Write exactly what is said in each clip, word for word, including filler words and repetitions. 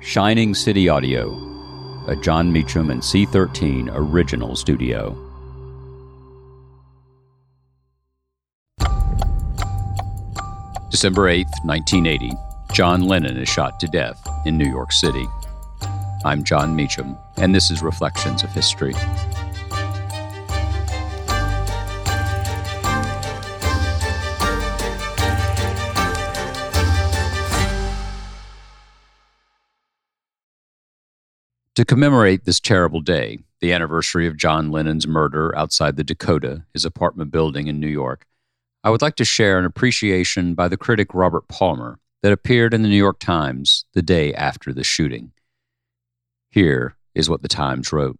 Shining City Audio, a Jon Meacham and C thirteen original studio. December eighth, nineteen eighty, John Lennon is shot to death in New York City. I'm Jon Meacham, and this is Reflections of History. To commemorate this terrible day, the anniversary of John Lennon's murder outside the Dakota, his apartment building in New York, I would like to share an appreciation by the critic Robert Palmer that appeared in the New York Times the day after the shooting. Here is what the Times wrote.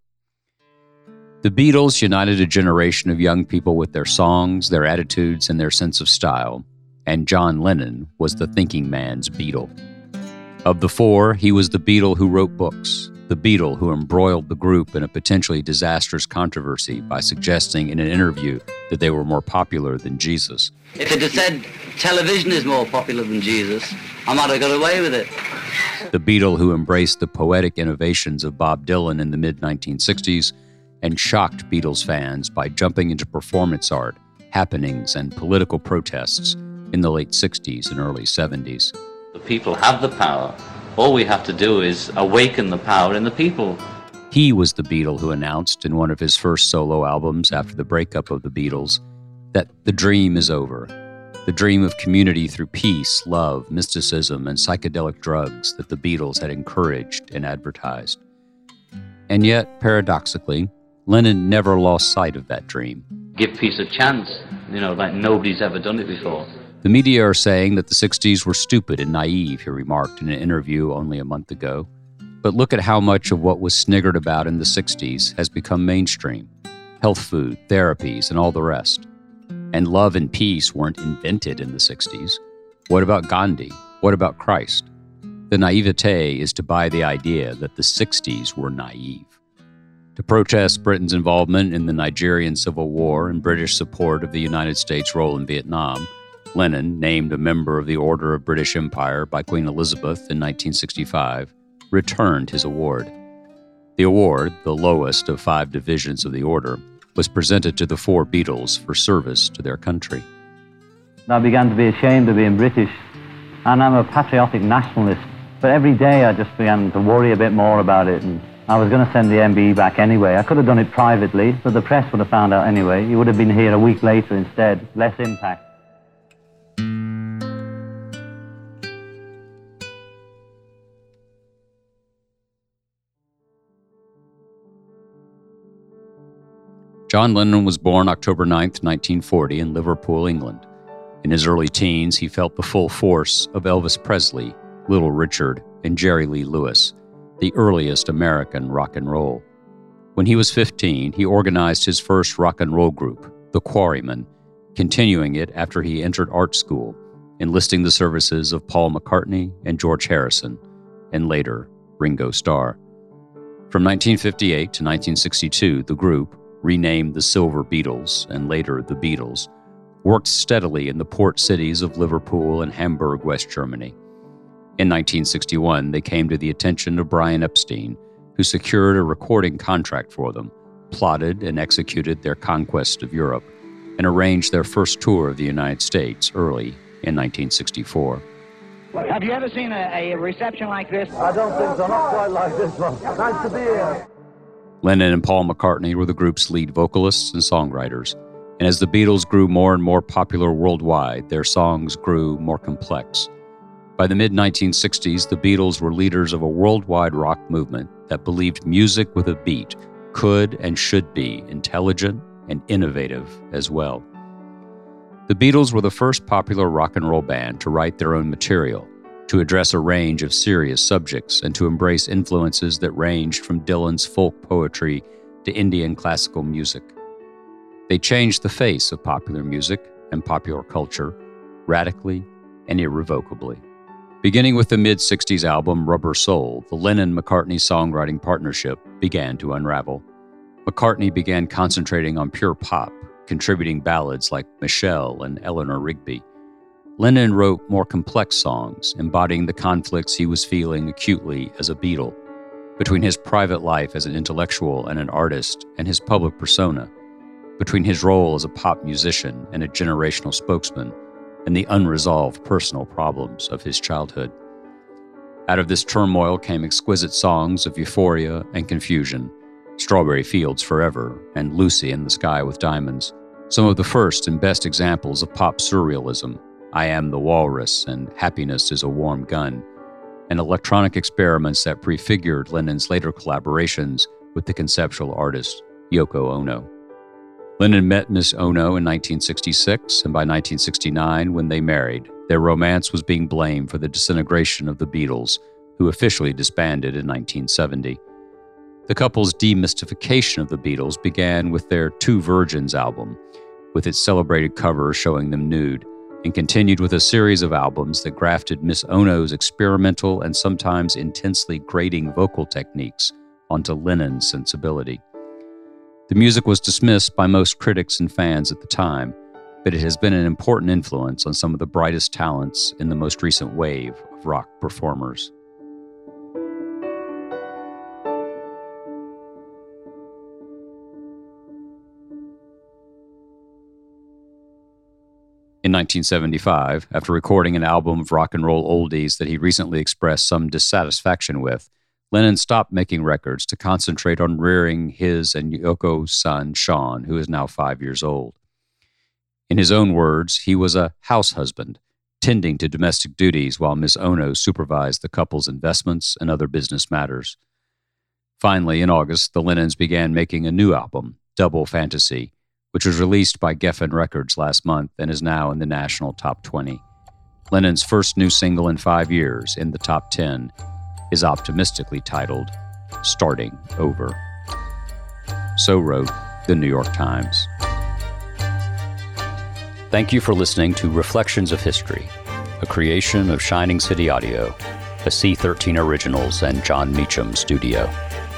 The Beatles united a generation of young people with their songs, their attitudes, and their sense of style, and John Lennon was the thinking man's Beatle. Of the four, he was the Beatle who wrote books, the Beatle who embroiled the group in a potentially disastrous controversy by suggesting in an interview that they were more popular than Jesus. If it had said television is more popular than Jesus, I might have got away with it. The Beatle who embraced the poetic innovations of Bob Dylan in the mid nineteen sixties and shocked Beatles fans by jumping into performance art, happenings, and political protests in the late sixties and early seventies. The people have the power. All we have to do is awaken the power in the people. He was the Beatle who announced in one of his first solo albums after the breakup of the Beatles that the dream is over. The dream of community through peace, love, mysticism, and psychedelic drugs that the Beatles had encouraged and advertised. And yet, paradoxically, Lennon never lost sight of that dream. Give peace a chance, you know, like nobody's ever done it before. The media are saying that the sixties were stupid and naive, he remarked in an interview only a month ago. But look at how much of what was sniggered about in the sixties has become mainstream. Health food, therapies, and all the rest. And love and peace weren't invented in the sixties. What about Gandhi? What about Christ? The naivete is to buy the idea that the sixties were naive. To protest Britain's involvement in the Nigerian Civil War and British support of the United States' role in Vietnam, Lennon, named a member of the Order of British Empire by Queen Elizabeth in nineteen sixty-five, returned his award. The award, the lowest of five divisions of the order, was presented to the four Beatles for service to their country. I began to be ashamed of being British, and I'm a patriotic nationalist, but every day I just began to worry a bit more about it, and I was going to send the M B E back anyway. I could have done it privately, but the press would have found out anyway. He would have been here a week later instead, less impact. John Lennon was born October ninth, nineteen forty, in Liverpool, England. In his early teens, he felt the full force of Elvis Presley, Little Richard, and Jerry Lee Lewis, the earliest American rock and roll. When he was fifteen, he organized his first rock and roll group, the Quarrymen, continuing it after he entered art school, enlisting the services of Paul McCartney and George Harrison, and later, Ringo Starr. From nineteen fifty-eight to nineteen sixty-two, the group, renamed the Silver Beatles and later the Beatles, worked steadily in the port cities of Liverpool and Hamburg, West Germany. In nineteen sixty-one, they came to the attention of Brian Epstein, who secured a recording contract for them, plotted and executed their conquest of Europe, and arranged their first tour of the United States early in nineteen sixty-four. Have you ever seen a, a reception like this? I don't think so, not quite like this one. Nice to be here. Lennon and Paul McCartney were the group's lead vocalists and songwriters, and as the Beatles grew more and more popular worldwide, their songs grew more complex. By the mid nineteen sixties, the Beatles were leaders of a worldwide rock movement that believed music with a beat could and should be intelligent and innovative as well. The Beatles were the first popular rock and roll band to write their own material, to address a range of serious subjects, and to embrace influences that ranged from Dylan's folk poetry to Indian classical music. They changed the face of popular music and popular culture radically and irrevocably. Beginning with the mid-sixties album Rubber Soul, the Lennon-McCartney songwriting partnership began to unravel. McCartney began concentrating on pure pop, contributing ballads like Michelle and Eleanor Rigby. Lennon wrote more complex songs, embodying the conflicts he was feeling acutely as a Beatle, between his private life as an intellectual and an artist and his public persona, between his role as a pop musician and a generational spokesman, and the unresolved personal problems of his childhood. Out of this turmoil came exquisite songs of euphoria and confusion, Strawberry Fields Forever and Lucy in the Sky with Diamonds, some of the first and best examples of pop surrealism, I Am the Walrus and Happiness is a Warm Gun, and electronic experiments that prefigured Lennon's later collaborations with the conceptual artist Yoko Ono. Lennon met Miss Ono in nineteen sixty-six, and by nineteen sixty-nine, when they married, their romance was being blamed for the disintegration of the Beatles, who officially disbanded in nineteen seventy. The couple's demystification of the Beatles began with their Two Virgins album, with its celebrated cover showing them nude, and continued with a series of albums that grafted Miss Ono's experimental and sometimes intensely grating vocal techniques onto Lennon's sensibility. The music was dismissed by most critics and fans at the time, but it has been an important influence on some of the brightest talents in the most recent wave of rock performers. In nineteen seventy-five, after recording an album of rock and roll oldies that he recently expressed some dissatisfaction with, Lennon stopped making records to concentrate on rearing his and Yoko's son, Sean, who is now five years old. In his own words, he was a house husband, tending to domestic duties while Miss Ono supervised the couple's investments and other business matters. Finally, in August, the Lennons began making a new album, Double Fantasy, which was released by Geffen Records last month and is now in the national top twenty. Lennon's first new single in five years, in the top ten, is optimistically titled, Starting Over. So wrote the New York Times. Thank you for listening to Reflections of History, a creation of Shining City Audio, a C thirteen Originals and John Meacham studio.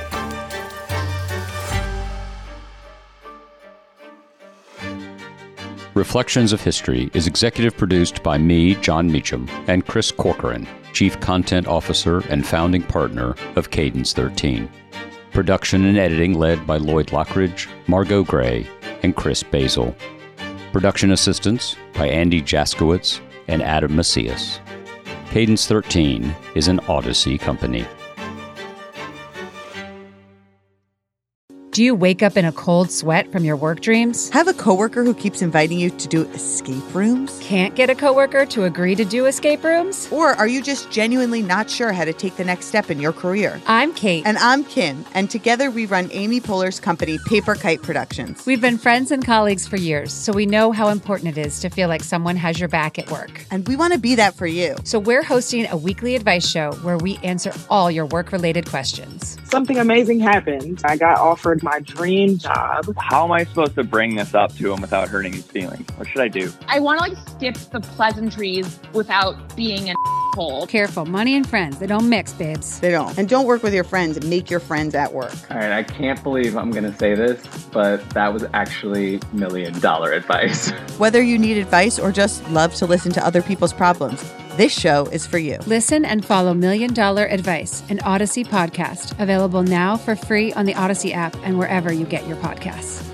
Reflections of History is executive produced by me, John Meacham, and Chris Corcoran, Chief Content Officer and founding partner of Cadence thirteen. Production and editing led by Lloyd Lockridge, Margot Gray, and Chris Basil. Production assistance by Andy Jaskowitz and Adam Macias. Cadence thirteen is an Odyssey company. Do you wake up in a cold sweat from your work dreams? Have a coworker who keeps inviting you to do escape rooms? Can't get a coworker to agree to do escape rooms? Or are you just genuinely not sure how to take the next step in your career? I'm Kate. And I'm Kim. And together we run Amy Poehler's company, Paper Kite Productions. We've been friends and colleagues for years, so we know how important it is to feel like someone has your back at work. And we want to be that for you. So we're hosting a weekly advice show where we answer all your work-related questions. Something amazing happened. I got offered my dream job. How am I supposed to bring this up to him without hurting his feelings? What should I do? I want to like skip the pleasantries without being an asshole. Careful, money and friends, they don't mix, babes. They don't. And don't work with your friends. Make your friends at work. All right, I can't believe I'm going to say this, but that was actually million dollar advice. Whether you need advice or just love to listen to other people's problems, this show is for you. Listen and follow Million Dollar Advice, an Odyssey podcast, available now for free on the Odyssey app and wherever you get your podcasts.